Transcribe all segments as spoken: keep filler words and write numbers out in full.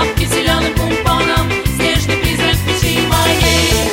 шапке, зеленым помпоном, снежный призрак мечты моей.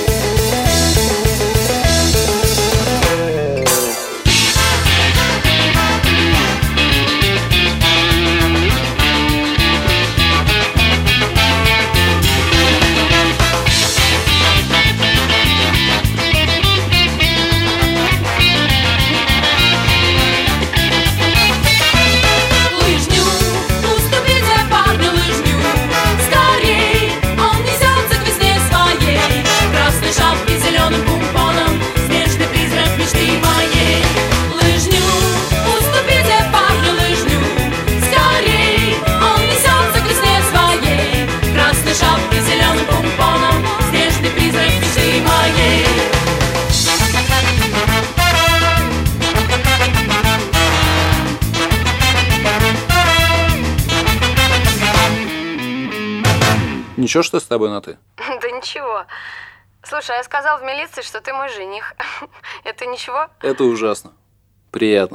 Ничего, что с тобой на «ты»? Да ничего. Слушай, я сказал в милиции, что ты мой жених. Это ничего? Это ужасно. Приятно.